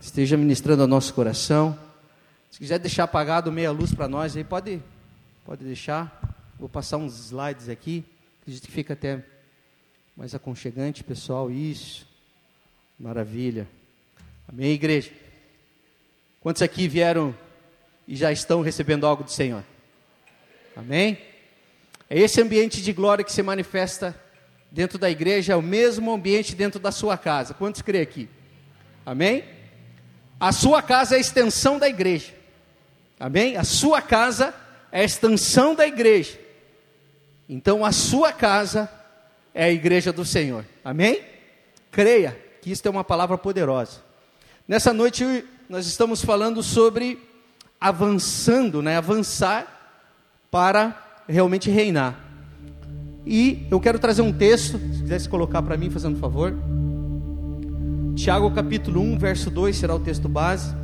esteja ministrando ao nosso coração. Se quiser deixar apagado meia luz para nós, aí pode deixar. Vou passar uns slides aqui, acredito que fica até mais aconchegante, pessoal. Isso, maravilha. Amém, igreja? Quantos aqui vieram e já estão recebendo algo do Senhor? Amém? É esse ambiente de glória que se manifesta dentro da igreja, é o mesmo ambiente dentro da sua casa. Quantos creem aqui? Amém? A sua casa é a extensão da igreja. Amém? A sua casa é a extensão da igreja. Então a sua casa é a igreja do Senhor. Amém? Creia que isso é uma palavra poderosa. Nessa noite nós estamos falando sobre avançando, avançar para realmente reinar. E eu quero trazer um texto, se quisesse colocar para mim, fazendo um favor. Tiago capítulo 1, verso 2 será o texto base.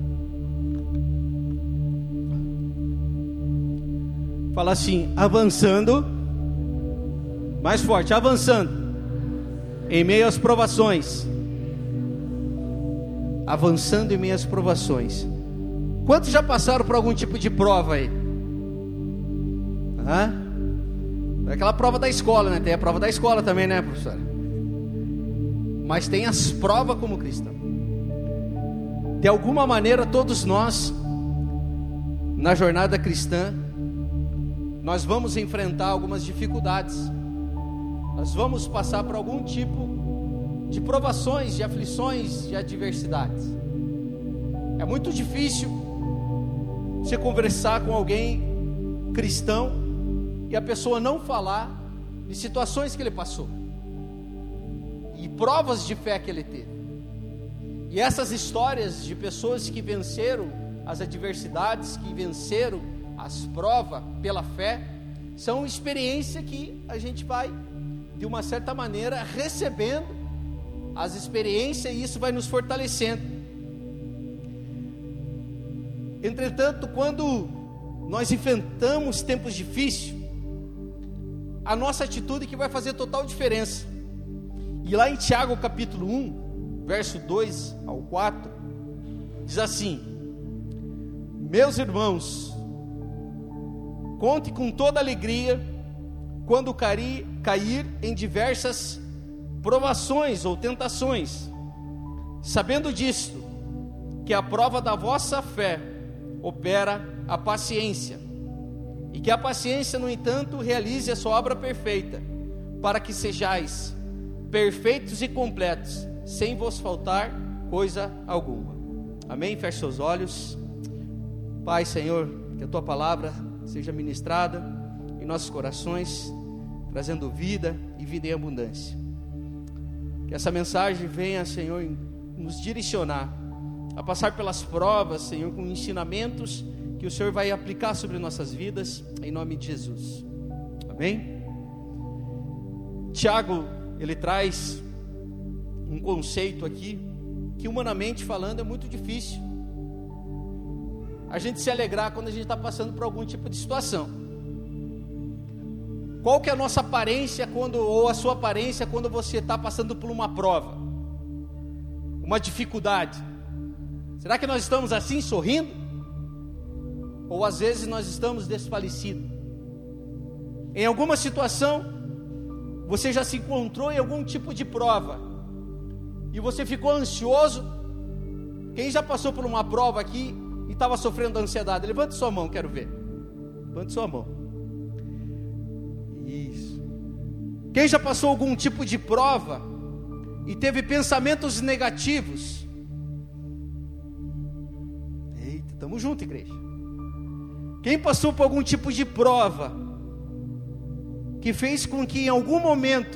Fala assim: avançando, mais forte, avançando, em meio às provações. Avançando em meio às provações. Quantos já passaram por algum tipo de prova aí? É aquela prova da escola, né? Tem a prova da escola também, né, professora? Mas tem as provas como cristão. De alguma maneira, todos nós, na jornada cristã, nós vamos enfrentar algumas dificuldades. Nós vamos passar por algum tipo de provações, de aflições, de adversidades. É muito difícil você conversar com alguém cristão e a pessoa não falar de situações que ele passou e provas de fé que ele teve. E essas histórias de pessoas que venceram as adversidades, que venceram as provas pela fé, são experiências que a gente vai, de uma certa maneira, recebendo as experiências, e isso vai nos fortalecendo. Entretanto, quando nós enfrentamos tempos difíceis, a nossa atitude que vai fazer total diferença. E lá em Tiago capítulo 1, verso 2 ao 4, diz assim: meus irmãos, conte com toda alegria quando cair em diversas provações ou tentações, sabendo disto, que a prova da vossa fé opera a paciência, e que a paciência, no entanto, realize a sua obra perfeita, para que sejais perfeitos e completos, sem vos faltar coisa alguma. Amém? Feche seus olhos. Pai, Senhor, que a Tua palavra seja ministrada em nossos corações, trazendo vida e vida em abundância. Que essa mensagem venha, Senhor, nos direcionar a passar pelas provas, Senhor, com ensinamentos que o Senhor vai aplicar sobre nossas vidas, em nome de Jesus. Amém? Tiago, ele traz um conceito aqui, que humanamente falando é muito difícil a gente se alegrar quando a gente está passando por algum tipo de situação. Qual que é a nossa aparência ou a sua aparência quando você está passando por uma prova, uma dificuldade? Será que nós estamos assim, sorrindo? Ou às vezes nós estamos desfalecidos? Em alguma situação, você já se encontrou em algum tipo de prova e você ficou ansioso? Quem já passou por uma prova aqui e estava sofrendo ansiedade? Levante sua mão, quero ver. Levante sua mão. Isso. Quem já passou algum tipo de prova e teve pensamentos negativos? Eita, estamos juntos, igreja. Quem passou por algum tipo de prova que fez com que em algum momento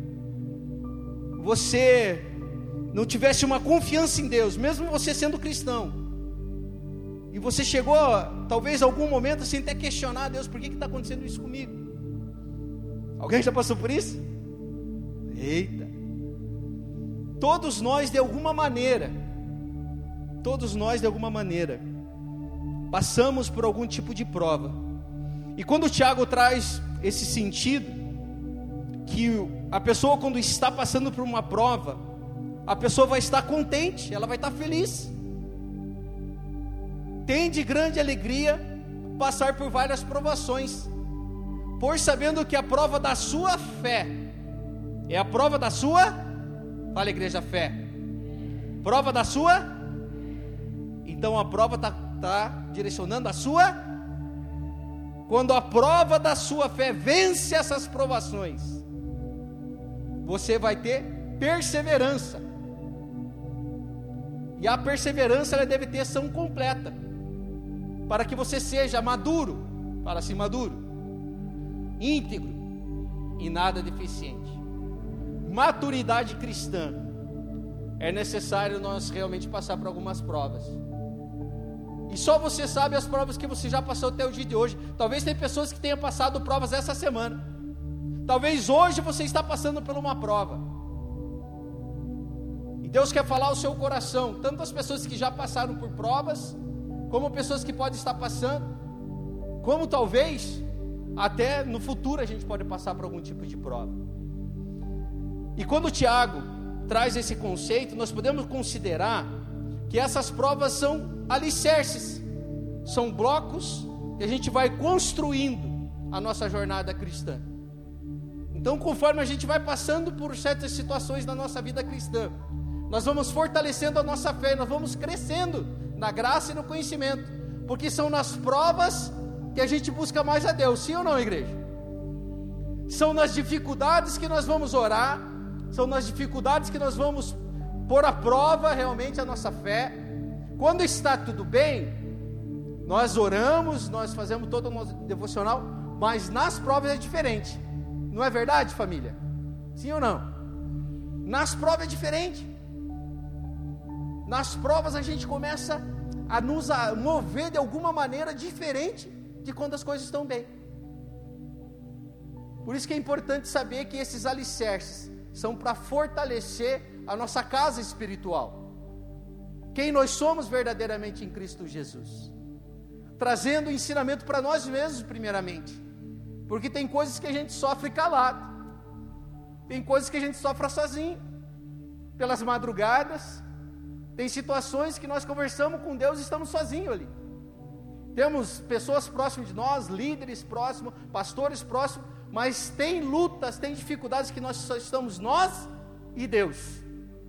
você não tivesse uma confiança em Deus, mesmo você sendo cristão, e você chegou talvez a algum momento assim até questionar: Deus, por que está acontecendo isso comigo? Alguém já passou por isso? Eita! Todos nós de alguma maneira passamos por algum tipo de prova. E quando o Tiago traz esse sentido, que a pessoa, quando está passando por uma prova, a pessoa vai estar contente, ela vai estar feliz. Tem de grande alegria passar por várias provações, por sabendo que a prova da sua fé é a prova da sua, fala igreja, fé, prova da sua, então a prova está direcionando a sua, quando a prova da sua fé vence essas provações, você vai ter perseverança, e a perseverança ela deve ter ação completa, para que você seja maduro, fala assim, maduro, íntegro e nada deficiente. Maturidade cristã, é necessário nós realmente passar por algumas provas, e só você sabe as provas que você já passou até o dia de hoje. Talvez tem pessoas que tenham passado provas essa semana, talvez hoje você está passando por uma prova, e Deus quer falar ao seu coração, tanto as pessoas que já passaram por provas, como pessoas que podem estar passando, como talvez até no futuro a gente pode passar por algum tipo de prova. E quando o Tiago traz esse conceito, nós podemos considerar que essas provas são alicerces, são blocos que a gente vai construindo a nossa jornada cristã. Então, conforme a gente vai passando por certas situações na nossa vida cristã, nós vamos fortalecendo a nossa fé, nós vamos crescendo na graça e no conhecimento, porque são nas provas que a gente busca mais a Deus, sim ou não, igreja? São nas dificuldades que nós vamos orar, são nas dificuldades que nós vamos pôr à prova realmente a nossa fé. Quando está tudo bem, nós oramos, nós fazemos todo o nosso devocional, mas nas provas é diferente, não é verdade, família? Sim ou não? Nas provas é diferente. Nas provas a gente começa a nos mover de alguma maneira diferente de quando as coisas estão bem. Por isso que é importante saber que esses alicerces são para fortalecer a nossa casa espiritual, quem nós somos verdadeiramente em Cristo Jesus, trazendo o ensinamento para nós mesmos primeiramente, porque tem coisas que a gente sofre calado, tem coisas que a gente sofre sozinho, pelas madrugadas, tem situações que nós conversamos com Deus e estamos sozinhos ali. Temos pessoas próximas de nós, líderes próximos, pastores próximos, mas tem lutas, tem dificuldades que nós só estamos nós e Deus.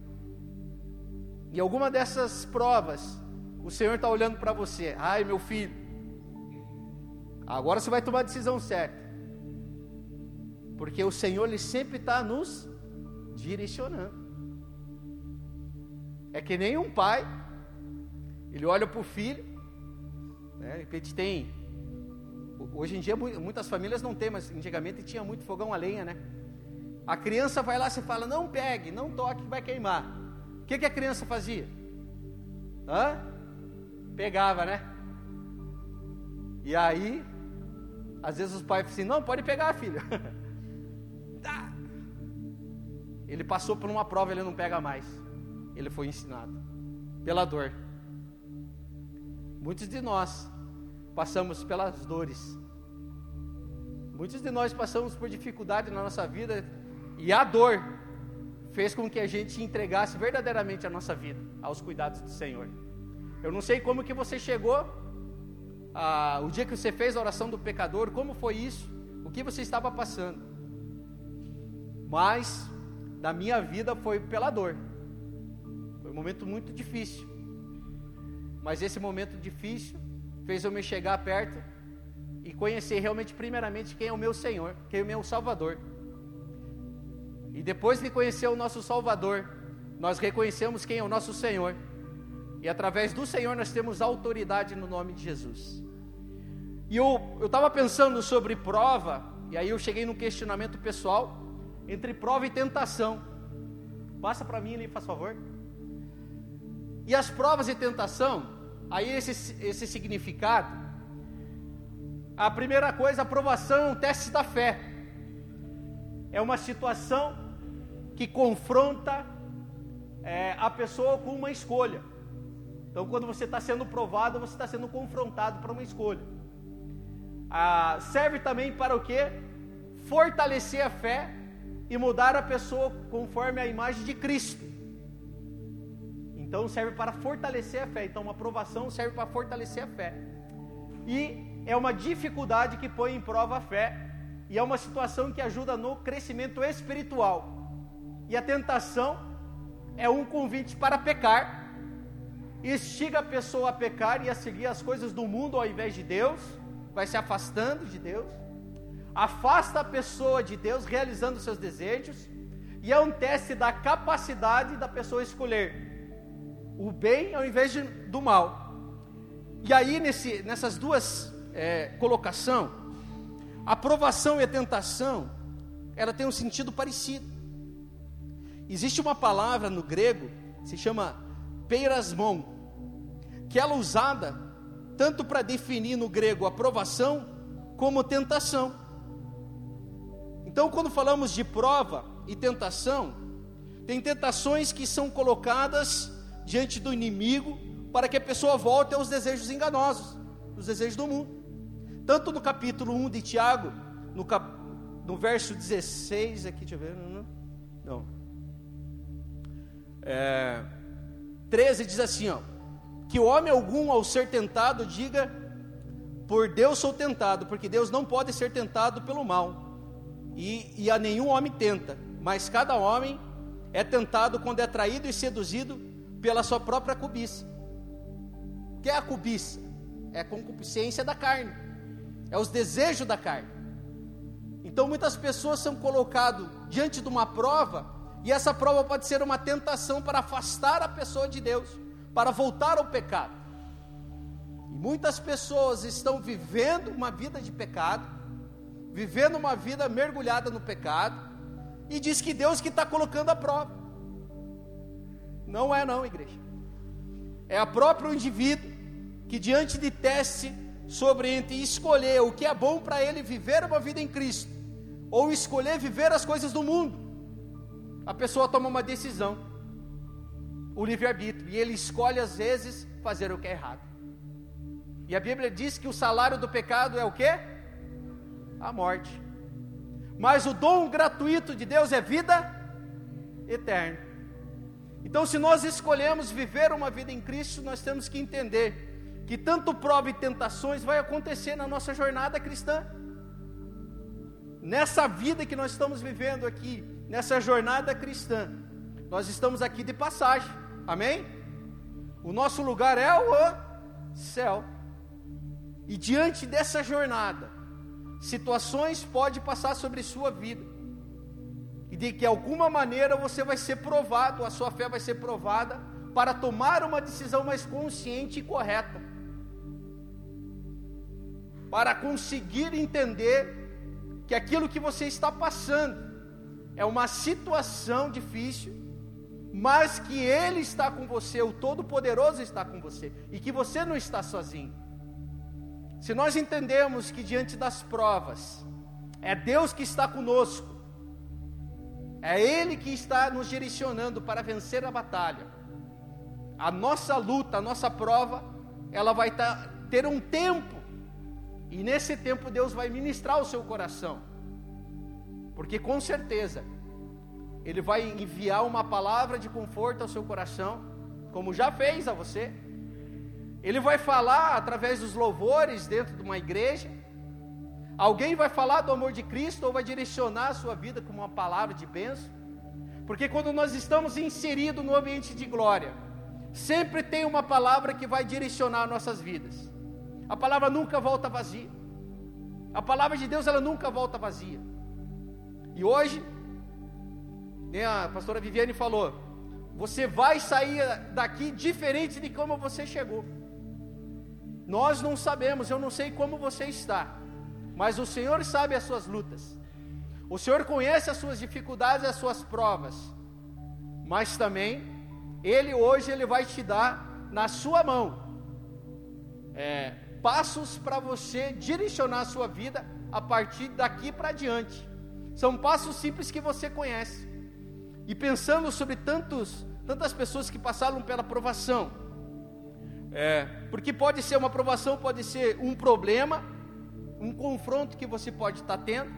E alguma dessas provas, o Senhor está olhando para você, ai meu filho, agora você vai tomar a decisão certa, porque o Senhor Ele sempre está nos direcionando. É que nem um pai, ele olha para o filho, né? De repente tem, hoje em dia muitas famílias não tem, mas antigamente tinha muito fogão a lenha, né? A criança vai lá e fala, não pegue, não toque, vai queimar. O que a criança fazia? Pegava, né? E aí, às vezes os pais falam assim, não, pode pegar, filho. Tá. Ele passou por uma prova, ele não pega mais. Ele foi ensinado pela dor. Muitos de nós passamos pelas dores. Muitos de nós passamos por dificuldade na nossa vida, e a dor fez com que a gente entregasse verdadeiramente a nossa vida aos cuidados do Senhor. Eu não sei como que você chegou, o dia que você fez a oração do pecador, como foi isso, o que você estava passando, mas da minha vida foi pela dor. Foi um momento muito difícil, mas esse momento difícil fez eu me chegar perto e conhecer realmente, primeiramente, quem é o meu Senhor, quem é o meu Salvador. E depois de conhecer o nosso Salvador, nós reconhecemos quem é o nosso Senhor, e através do Senhor nós temos autoridade no nome de Jesus. E eu estava pensando sobre prova, e aí eu cheguei num questionamento pessoal, entre prova e tentação. Passa para mim ali, faz favor. E as provas e tentação, aí esse significado, a primeira coisa, a provação é um teste da fé, é uma situação que confronta a pessoa com uma escolha. Então quando você está sendo provado, você está sendo confrontado para uma escolha. Serve também para o quê? Fortalecer a fé e mudar a pessoa conforme a imagem de Cristo. Então serve para fortalecer a fé. Então uma provação serve para fortalecer a fé. E é uma dificuldade que põe em prova a fé. E é uma situação que ajuda no crescimento espiritual. E a tentação é um convite para pecar. Instiga a pessoa a pecar e a seguir as coisas do mundo ao invés de Deus. Vai se afastando de Deus. Afasta a pessoa de Deus, realizando seus desejos. E é um teste da capacidade da pessoa escolher o bem ao invés do mal. E aí nessas duas colocações, a provação e a tentação, ela tem um sentido parecido. Existe uma palavra no grego, se chama peirasmon, que ela é usada tanto para definir no grego a provação como tentação. Então quando falamos de prova e tentação, tem tentações que são colocadas diante do inimigo para que a pessoa volte aos desejos enganosos, os desejos do mundo. Tanto no capítulo 1 de Tiago, no verso 16, aqui, deixa eu ver, não. 13 diz assim, que o homem algum ao ser tentado diga, por Deus sou tentado, porque Deus não pode ser tentado pelo mal, e a nenhum homem tenta, mas cada homem é tentado quando é atraído e seduzido pela sua própria cobiça. O que é a cobiça? É a concupiscência da carne, é os desejos da carne. Então muitas pessoas são colocadas diante de uma prova, e essa prova pode ser uma tentação para afastar a pessoa de Deus, para voltar ao pecado. E muitas pessoas estão vivendo uma vida de pecado, vivendo uma vida mergulhada no pecado, e diz que Deus que está colocando a prova. Não é não, igreja. É o próprio indivíduo que diante de teste sobre entre escolher o que é bom para ele viver uma vida em Cristo, ou escolher viver as coisas do mundo, a pessoa toma uma decisão, o livre-arbítrio, e ele escolhe às vezes fazer o que é errado. E a Bíblia diz que o salário do pecado é o quê? A morte. Mas o dom gratuito de Deus é vida eterna. Então, se nós escolhemos viver uma vida em Cristo, nós temos que entender que tanto prova e tentações vai acontecer na nossa jornada cristã. Nessa vida que nós estamos vivendo aqui, nessa jornada cristã, nós estamos aqui de passagem, amém? O nosso lugar é o céu. E diante dessa jornada, situações podem passar sobre sua vida, e de que alguma maneira você vai ser provado, a sua fé vai ser provada, para tomar uma decisão mais consciente e correta, para conseguir entender que aquilo que você está passando é uma situação difícil, mas que Ele está com você, o Todo-Poderoso está com você, e que você não está sozinho. Se nós entendemos que diante das provas, é Deus que está conosco, é Ele que está nos direcionando para vencer a batalha, a nossa luta, a nossa prova, ela vai ter um tempo, e nesse tempo Deus vai ministrar o seu coração, porque com certeza Ele vai enviar uma palavra de conforto ao seu coração, como já fez a você. Ele vai falar através dos louvores dentro de uma igreja. Alguém vai falar do amor de Cristo, ou vai direcionar a sua vida com uma palavra de bênção. Porque quando nós estamos inseridos no ambiente de glória, sempre tem uma palavra que vai direcionar nossas vidas. A palavra nunca volta vazia. A palavra de Deus, ela nunca volta vazia. E hoje, a pastora Viviane falou, você vai sair daqui diferente de como você chegou. Nós não sabemos, eu não sei como você está, mas o Senhor sabe as suas lutas, o Senhor conhece as suas dificuldades e as suas provas, mas também, Ele hoje, Ele vai te dar na sua mão, passos para você direcionar a sua vida, a partir daqui para diante. São passos simples que você conhece, e pensando sobre tantas pessoas que passaram pela provação, porque pode ser uma provação, pode ser um problema, um confronto que você pode estar tendo,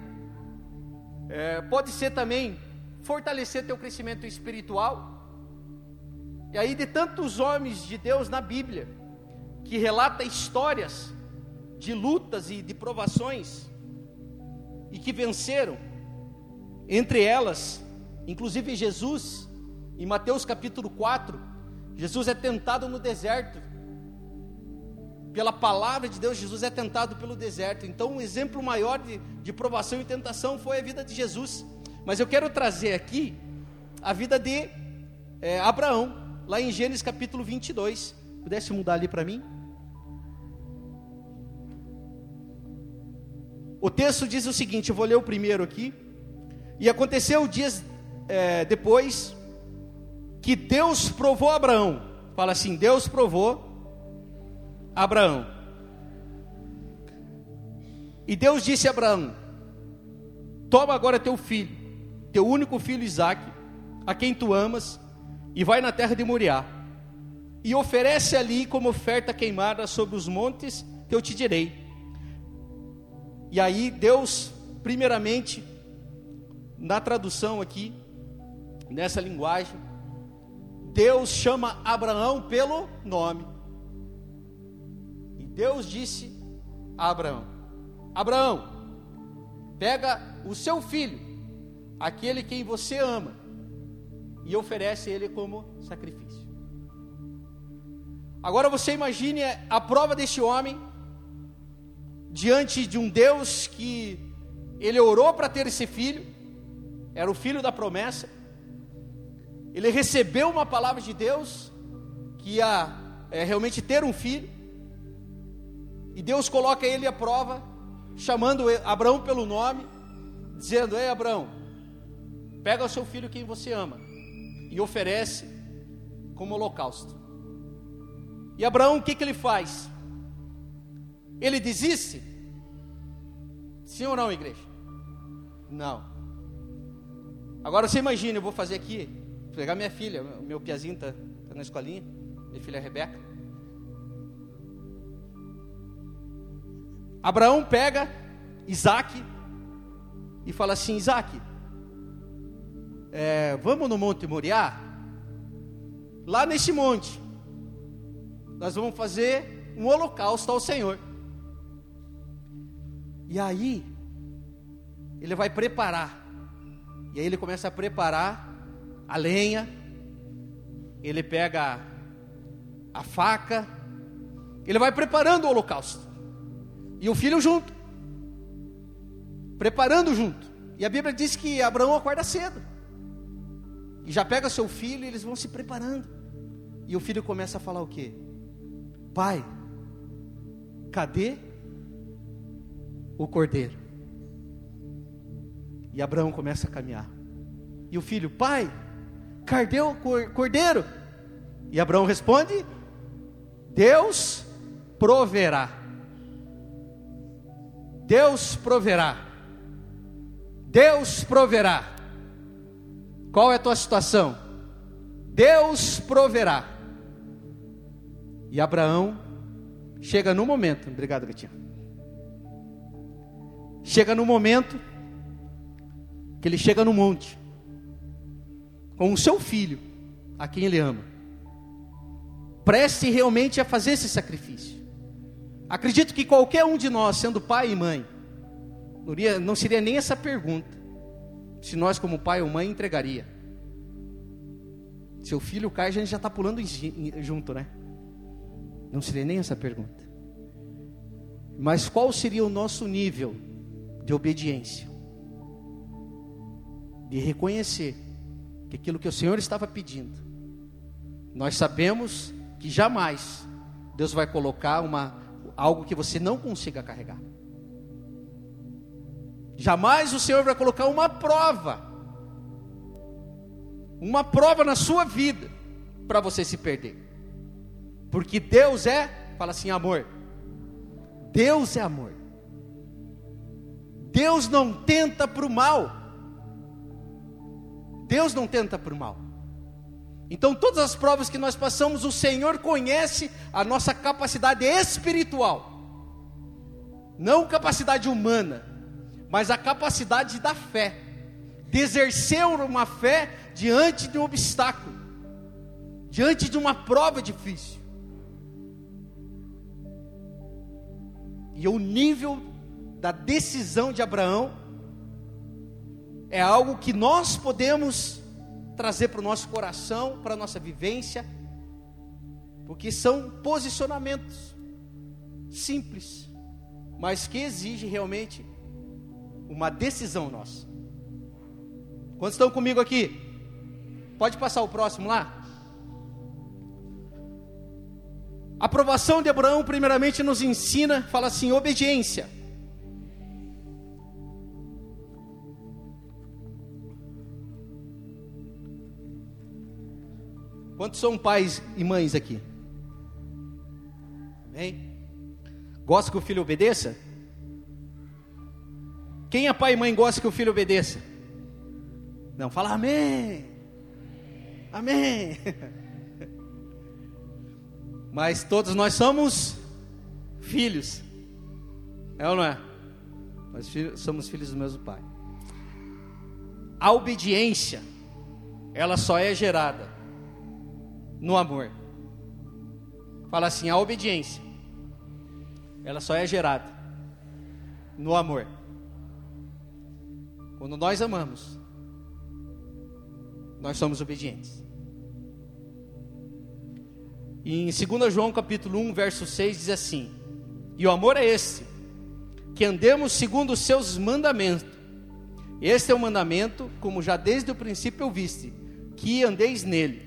pode ser também fortalecer teu crescimento espiritual, E aí, de tantos homens de Deus na Bíblia, que relata histórias de lutas e de provações, e que venceram, entre elas, inclusive Jesus, em Mateus capítulo 4, Jesus é tentado no deserto, pela palavra de Deus, Jesus é tentado pelo deserto. Então, um exemplo maior de provação e tentação foi a vida de Jesus. Mas eu quero trazer aqui a vida de Abraão, lá em Gênesis capítulo 22. Pudesse mudar ali para mim? O texto diz o seguinte, eu vou ler o primeiro aqui. E aconteceu dias depois que Deus provou Abraão. Fala assim, Deus provou Abraão. E Deus disse a Abraão: toma agora teu filho, teu único filho Isaque, a quem tu amas, e vai na terra de Moriá, e oferece ali como oferta queimada sobre os montes que eu te direi. E aí Deus, primeiramente, na tradução aqui, nessa linguagem, Deus chama Abraão pelo nome. E Deus disse a Abraão: Abraão, pega o seu filho, aquele quem você ama, e oferece ele como sacrifício. Agora você imagine a prova deste homem, diante de um Deus que ele orou para ter esse filho, era o filho da promessa. Ele recebeu uma palavra de Deus, que ia realmente ter um filho, e Deus coloca ele à prova, chamando Abraão pelo nome, dizendo: ei Abraão, pega o seu filho quem você ama, e oferece como holocausto. E Abraão, o que ele faz? Ele desiste? Sim ou não, igreja? Não. Agora você imagina, eu vou fazer aqui, pegar minha filha, o meu piazinho está na escolinha, minha filha Rebeca. Abraão pega Isaque e fala assim: Isaque, vamos no Monte Moriá? Lá nesse monte nós vamos fazer um holocausto ao Senhor. E aí ele vai preparar. E aí ele começa a preparar a lenha. Ele pega a faca. Ele vai preparando o holocausto. E o filho junto, preparando junto. E a Bíblia diz que Abraão acorda cedo, e já pega seu filho, e eles vão se preparando. E o filho começa a falar o quê? Pai, cadê o cordeiro? E Abraão começa a caminhar. E o filho: pai, cadê o cordeiro? E Abraão responde: Deus proverá. Deus proverá. Deus proverá. Qual é a tua situação? Deus proverá. E Abraão chega no momento. Obrigado, gatinha. Chega no momento que ele chega no monte com o seu filho, a quem ele ama, preste realmente a fazer esse sacrifício. Acredito que qualquer um de nós, sendo pai e mãe, não seria nem essa pergunta, se nós como pai ou mãe entregaria. Seu filho cai, a gente já está pulando junto, né? Não seria nem essa pergunta. Mas qual seria o nosso nível de obediência? De reconhecer que aquilo que o Senhor estava pedindo, nós sabemos que jamais Deus vai colocar algo que você não consiga carregar. Jamais o Senhor vai colocar uma prova na sua vida, para você se perder. Porque Deus fala assim, amor. Deus é amor. Deus não tenta para o mal. Deus não tenta para o mal. Então todas as provas que nós passamos, o Senhor conhece a nossa capacidade espiritual. Não capacidade humana, mas a capacidade da fé. De exercer uma fé diante de um obstáculo. diante de uma prova difícil. E o nível da decisão de Abraão é algo que nós podemos trazer para o nosso coração, para a nossa vivência, porque são posicionamentos simples, mas que exigem realmente uma decisão nossa. Quantos estão comigo aqui? Pode passar o próximo lá? A aprovação de Abraão primeiramente nos ensina, fala assim, obediência. Quantos são pais e mães aqui? Amém? Gosta que o filho obedeça? Quem é pai e mãe gosta que o filho obedeça? Não, fala amém. Amém. Mas todos nós somos filhos. É ou não é? Nós somos filhos do mesmo pai. A obediência, ela só é gerada no amor. Fala assim, a obediência, ela só é gerada no amor. Quando nós amamos, nós somos obedientes. E em 2 João capítulo 1, verso 6 diz assim: e o amor é esse, que andemos segundo os seus mandamentos. Este é o mandamento, como já desde o princípio ouviste, que andeis nele.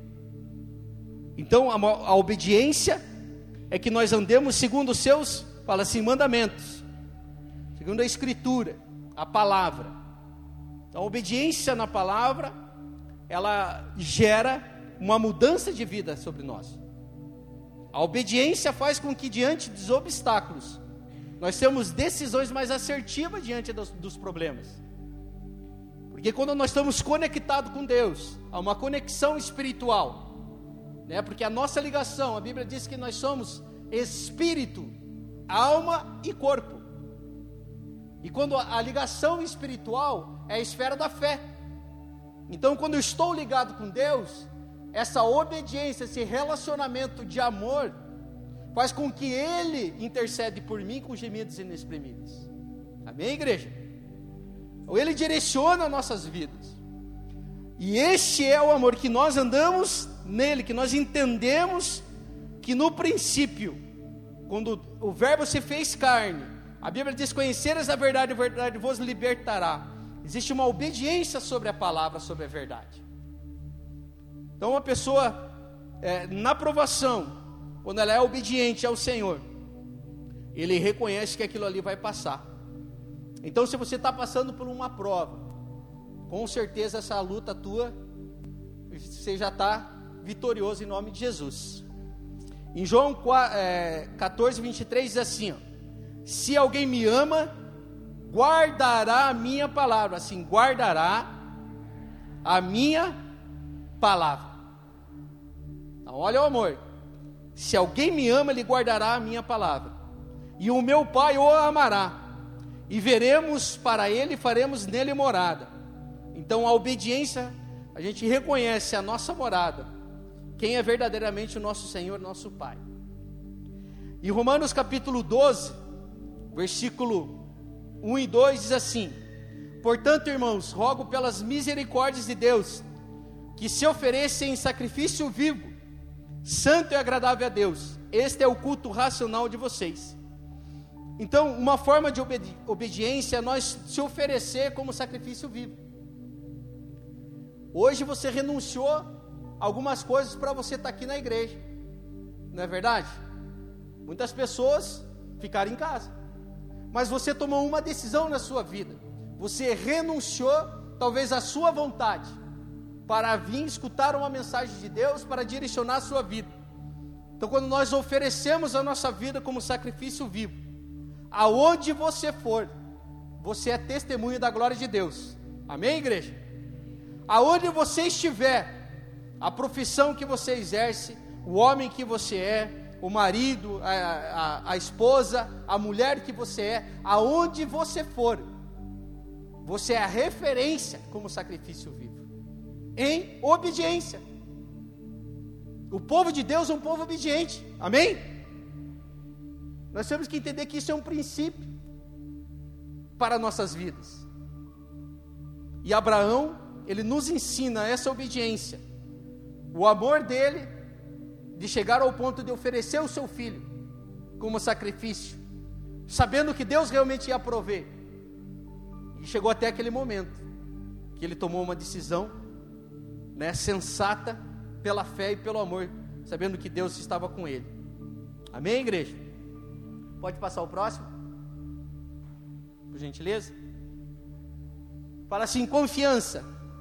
Então a obediência é que nós andemos segundo os seus, fala assim, mandamentos, segundo a escritura, a palavra. Então a obediência na palavra, ela gera uma mudança de vida sobre nós. A obediência faz com que diante dos obstáculos, nós temos decisões mais assertivas diante dos problemas. Porque quando nós estamos conectados com Deus, há uma conexão espiritual, né? Porque a nossa ligação, a Bíblia diz que nós somos espírito, alma e corpo. E quando a ligação espiritual é a esfera da fé. Então quando eu estou ligado com Deus, essa obediência, esse relacionamento de amor, faz com que Ele intercede por mim com gemidos inexprimíveis. Amém, igreja? Ou Ele direciona nossas vidas. E este é o amor que nós andamos nele, que nós entendemos que no princípio, quando o verbo se fez carne, a Bíblia diz, conhecereis a verdade vos libertará. Existe uma obediência sobre a palavra, sobre a verdade. Então uma pessoa, na provação, quando ela é obediente ao Senhor, ele reconhece que aquilo ali vai passar. Então se você está passando por uma prova, com certeza essa luta tua, você já está vitorioso em nome de Jesus. Em João 14, 23 diz assim, ó, se alguém me ama, guardará a minha palavra, assim, guardará a minha palavra. Então, olha o amor. Se alguém me ama, ele guardará a minha palavra. E o meu Pai o amará. E veremos para ele e faremos nele morada. Então a obediência, a gente reconhece a nossa morada. Quem é verdadeiramente o nosso Senhor, nosso Pai. Em Romanos capítulo 12, versículo 1 e 2 diz assim: portanto, irmãos, rogo pelas misericórdias de Deus, que se oferecem em sacrifício vivo, santo e agradável a Deus. Este é o culto racional de vocês. Então, uma forma de obediência é nós se oferecer como sacrifício vivo. Hoje você renunciou a algumas coisas para você estar aqui na igreja, não é verdade? Muitas pessoas ficaram em casa, mas você tomou uma decisão na sua vida. Você renunciou talvez à sua vontade para vir escutar uma mensagem de Deus, para direcionar a sua vida. Então quando nós oferecemos a nossa vida como sacrifício vivo, aonde você for, você é testemunho da glória de Deus. Amém, igreja? Aonde você estiver, a profissão que você exerce, o homem que você é, o marido, a esposa, a mulher que você é, aonde você for, você é a referência como sacrifício vivo, em obediência. O povo de Deus é um povo obediente, amém? Nós temos que entender que isso é um princípio para nossas vidas. E Abraão, ele nos ensina essa obediência, o amor dele, de chegar ao ponto de oferecer o seu filho como sacrifício, sabendo que Deus realmente ia prover. E chegou até aquele momento que ele tomou uma decisão, né, sensata, pela fé e pelo amor, sabendo que Deus estava com ele. Amém, igreja? Pode passar o próximo, por gentileza. Fala assim, confiança.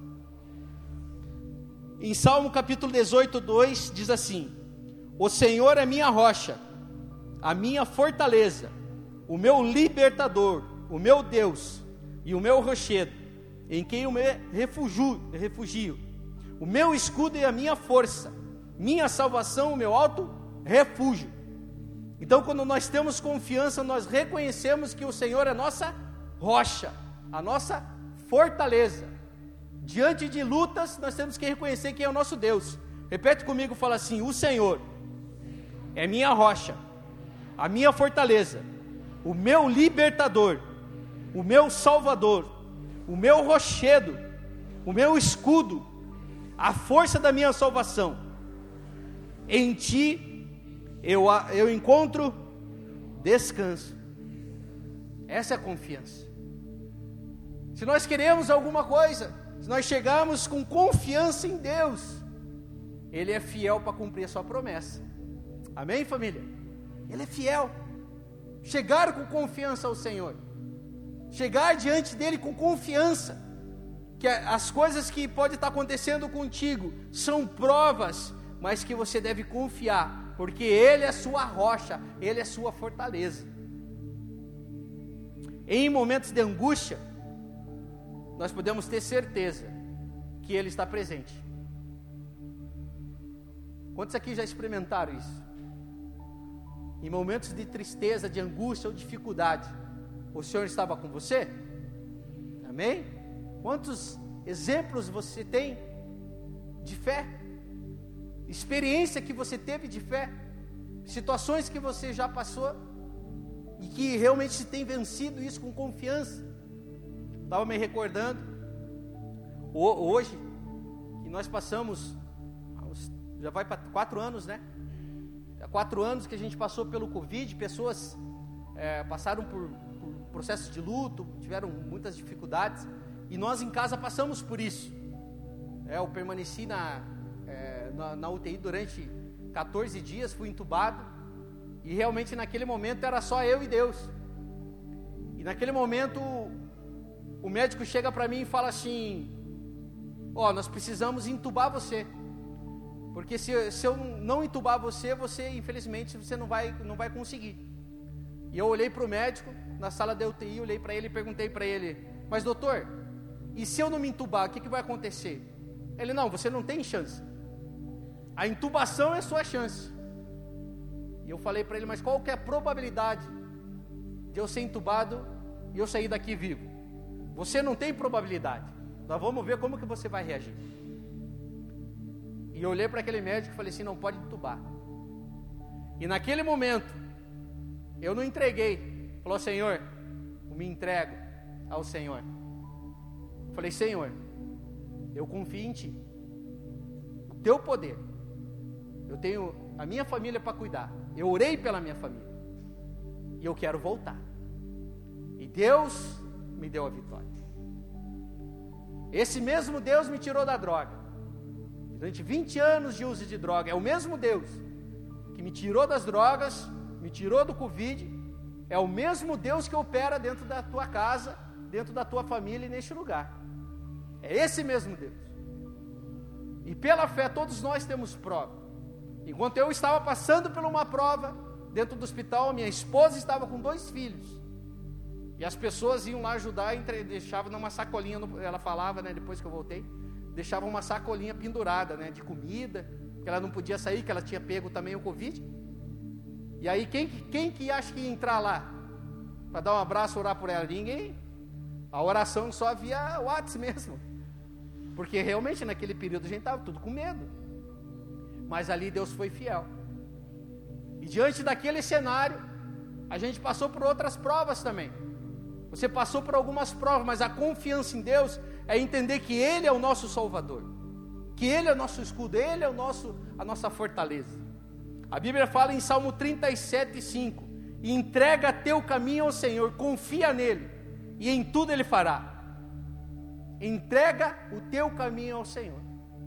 Em Salmo capítulo 18, 2, diz assim: o Senhor é minha rocha, a minha fortaleza, o meu libertador, o meu Deus e o meu rochedo, em quem eu me refugio, o meu escudo e a minha força, minha salvação, o meu alto refúgio. Então, quando nós temos confiança, nós reconhecemos que o Senhor é nossa rocha, a nossa fortaleza. Diante de lutas, nós temos que reconhecer quem é o nosso Deus. Repete comigo, fala assim: o Senhor é minha rocha, a minha fortaleza, o meu libertador, o meu salvador, o meu rochedo, o meu escudo, a força da minha salvação. Em ti eu encontro descanso. Essa é a confiança. Se nós queremos alguma coisa, se nós chegarmos com confiança em Deus, Ele é fiel para cumprir a sua promessa. Amém, família? Ele é fiel. Chegar com confiança ao Senhor, chegar diante dEle com confiança, que as coisas que podem estar acontecendo contigo são provas, mas que você deve confiar, porque Ele é a sua rocha, Ele é a sua fortaleza. Em momentos de angústia, nós podemos ter certeza que Ele está presente. Quantos aqui já experimentaram isso? Em momentos de tristeza, de angústia ou dificuldade, o Senhor estava com você? Amém? Quantos exemplos você tem de fé? Experiência que você teve de fé? Situações que você já passou e que realmente se tem vencido isso com confiança? Estava me recordando hoje que nós passamos, já vai para 4 anos, né? Há 4 anos que a gente passou pelo Covid, pessoas passaram por processos de luto, tiveram muitas dificuldades, e nós em casa passamos por isso. Eu permaneci na UTI durante 14 dias, fui entubado, e realmente naquele momento era só eu e Deus. E naquele momento o médico chega para mim e fala assim: nós precisamos entubar você, porque se eu não entubar você, infelizmente você não vai conseguir. E eu olhei para o médico na sala da UTI, olhei para ele e perguntei para ele: mas doutor, e se eu não me entubar, o que vai acontecer? Ele: não, você não tem chance, a intubação é a sua chance. E eu falei para ele: mas qual que é a probabilidade de eu ser entubado e eu sair daqui vivo? Você não tem probabilidade, nós vamos ver como que você vai reagir. E eu olhei para aquele médico e falei assim: não pode entubar. E naquele momento eu não entreguei, falou: Senhor, eu me entrego ao Senhor. Eu falei: Senhor, eu confio em Ti, o Teu poder, eu tenho a minha família para cuidar, eu orei pela minha família, e eu quero voltar. E Deus me deu a vitória. Esse mesmo Deus me tirou da droga. Durante 20 anos de uso de droga, é o mesmo Deus que me tirou das drogas, me tirou do Covid, é o mesmo Deus que opera dentro da tua casa, dentro da tua família e neste lugar. É esse mesmo Deus. E pela fé todos nós temos prova. Enquanto eu estava passando por uma prova dentro do hospital, minha esposa estava com 2 filhos. E as pessoas iam lá ajudar e deixavam numa sacolinha, ela falava, né, depois que eu voltei, deixava uma sacolinha pendurada, né, de comida, que ela não podia sair, que ela tinha pego também o Covid. E aí quem que acha que ia entrar lá para dar um abraço, orar por ela? Ninguém. A oração só via WhatsApp mesmo, porque realmente naquele período a gente estava tudo com medo. Mas ali Deus foi fiel. E diante daquele cenário, a gente passou por outras provas também. Você passou por algumas provas, mas a confiança em Deus é entender que Ele é o nosso Salvador, que Ele é o nosso escudo, Ele é a nossa fortaleza. A Bíblia fala em Salmo 37:5: entrega teu caminho ao Senhor, confia nele, e em tudo Ele fará. Entrega o teu caminho ao Senhor.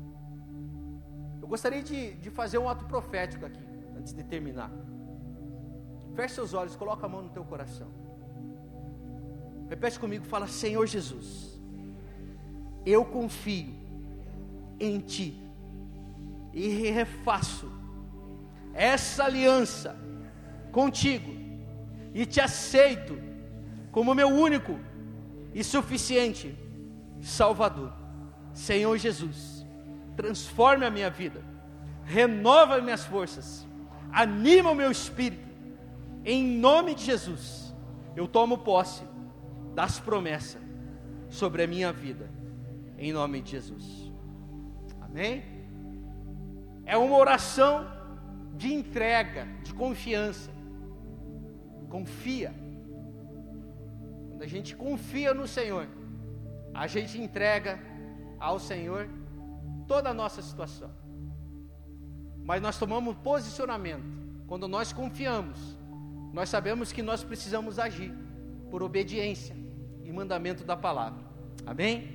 Eu gostaria de fazer um ato profético aqui, antes de terminar. Feche seus olhos, coloca a mão no teu coração. Repete comigo, fala: Senhor Jesus, eu confio em Ti e refaço essa aliança contigo e Te aceito como meu único e suficiente Salvador. Senhor Jesus, transforme a minha vida, renova minhas forças, anima o meu espírito. Em nome de Jesus, eu tomo posse das promessas sobre a minha vida, em nome de Jesus. Amém? É uma oração de entrega, de confiança. Confia. Quando a gente confia no Senhor, a gente entrega ao Senhor toda a nossa situação. Mas nós tomamos posicionamento. Quando nós confiamos, nós sabemos que nós precisamos agir por obediência e mandamento da palavra. Amém?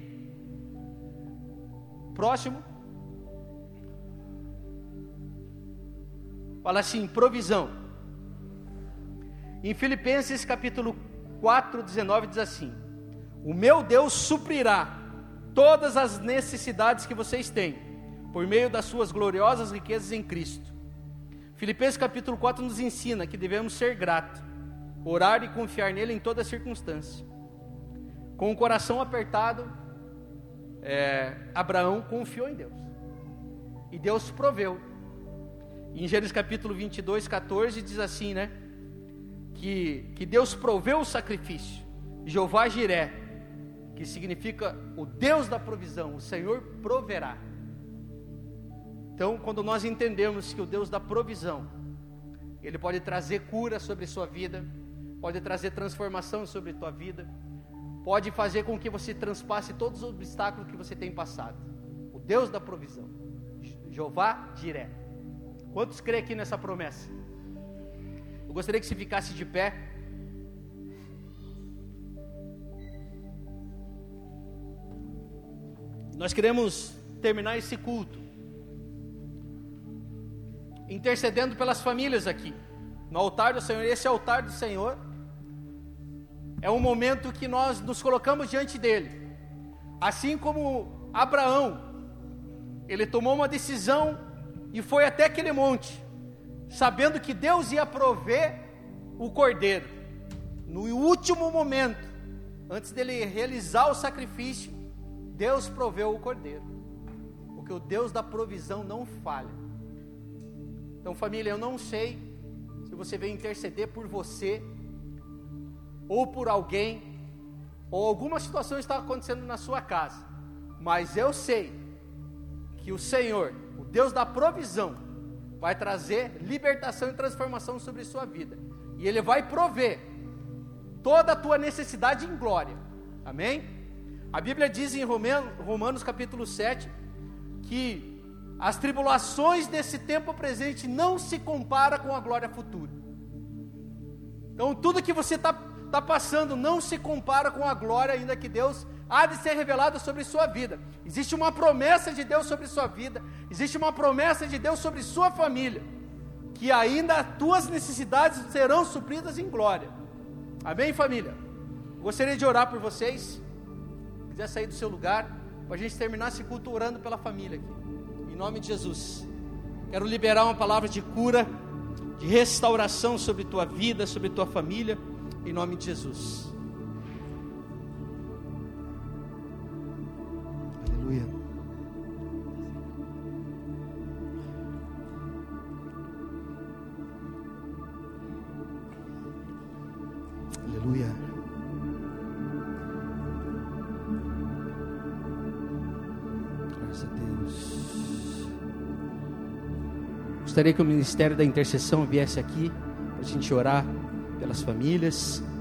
Próximo. Fala assim: provisão. Em Filipenses capítulo 4:19 diz assim: o meu Deus suprirá todas as necessidades que vocês têm, por meio das suas gloriosas riquezas em Cristo. Filipenses capítulo 4 nos ensina que devemos ser gratos, orar e confiar nele em toda circunstância. Com o coração apertado, Abraão confiou em Deus, e Deus proveu. Em Gênesis capítulo 22:14 diz assim, né? Que Deus proveu o sacrifício. Jeová Jiré, que significa o Deus da provisão, o Senhor proverá. Então, quando nós entendemos que o Deus da provisão, Ele pode trazer cura sobre sua vida, pode trazer transformação sobre a tua vida, pode fazer com que você transpasse todos os obstáculos que você tem passado. O Deus da provisão, Jeová Jiré. Quantos creem aqui nessa promessa? Eu gostaria que você ficasse de pé. Nós queremos terminar esse culto intercedendo pelas famílias aqui, no altar do Senhor. Esse altar do Senhor é um momento que nós nos colocamos diante dele. Assim como Abraão, ele tomou uma decisão e foi até aquele monte, sabendo que Deus ia prover o cordeiro. No último momento, antes dele realizar o sacrifício, Deus proveu o cordeiro, porque o Deus da provisão não falha. Então, família, eu não sei se você veio interceder por você, ou por alguém, ou alguma situação está acontecendo na sua casa, mas eu sei que o Senhor, o Deus da provisão, vai trazer libertação e transformação sobre sua vida, e Ele vai prover toda a tua necessidade em glória. Amém? A Bíblia diz em Romanos capítulo 7, que as tribulações desse tempo presente não se compara com a glória futura. Então tudo que você está passando não se compara com a glória ainda que Deus há de ser revelado sobre sua vida. Existe uma promessa de Deus sobre sua vida, existe uma promessa de Deus sobre sua família, que ainda as tuas necessidades serão supridas em glória. Amém, família? Gostaria de orar por vocês. Se quiser sair do seu lugar, para a gente terminar esse culto orando pela família aqui. Em nome de Jesus, quero liberar uma palavra de cura, de restauração sobre tua vida, sobre tua família, em nome de Jesus. Aleluia. Aleluia. Graças a Deus. Gostaria que o ministério da intercessão viesse aqui para a gente orar pelas famílias.